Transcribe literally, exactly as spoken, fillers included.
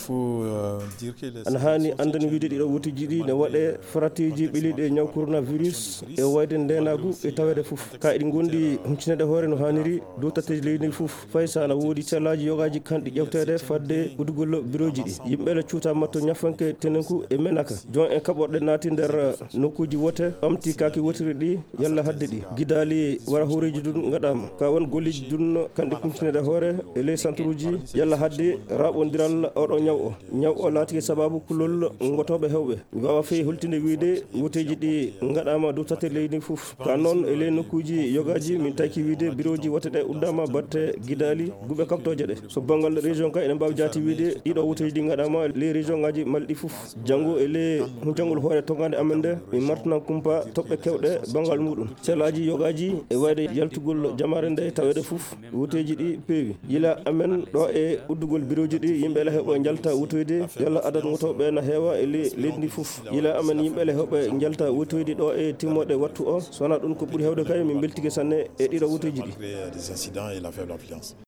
ana hani andan wiide ɗiɗo wutuji ɗi ne waɗe fratiji ɓiliɗe e ñaw coronavirus e wayde ndenagu e tawede fof ka eɗi gondi huccinede hoore no hanniri dow tatteji leydi ndi fof fay sa ana woodi cellaji yogaji kanɗi ƴewtede fadde uddugol bureau ji ɗi yimɓeɓe cuutamma to ñafanke tenenku e menaka jon en kaɓorɗe naati nder nokkuji wote ɓamti kaki wotiri ɗi yalla hadde ɗi guidali wara horeji dun gaɗama ka won golliji dun kanɗi kumtinede hoore e ley centre uji yalla hadde raɓodiral oɗo ñaw o ñaw o laati sababu kulol gotoɓe hewɓe mi wawa fewi holtinde wiide woteji ɗi gaɗama dow tatte leydi fof ka noon e ley nokkuji yogaji min taki wiide bureau ji wote ɗe uddama batte guidali guuɓe kaktoje ɗe so banggal région ka ene mbawi jati wiide ɗiɗo woteji ɗi gaɗama ley région ngaji malɗi fof janggo e ley jangol hoore togade amen nde min martanan kumpa toɓɓe kewɗe banggal muɗum seelaji yogaji e wayde yaltugol jamare nde tawede fof woteji ɗi peewi yila amen ɗo e uddugol bureau ji ɗi yimɓe ele heeɓo jalta wotoyde yalla adat wotoɓe na heewa e leydi ndi fof yila amen yimɓe ele heeɓe jalta wotoyde ɗo e timmoɗe wattu o sowona ɗum ko ɓuuri hewde kay min beltike sanne e ɗiɗo wotoji ɗi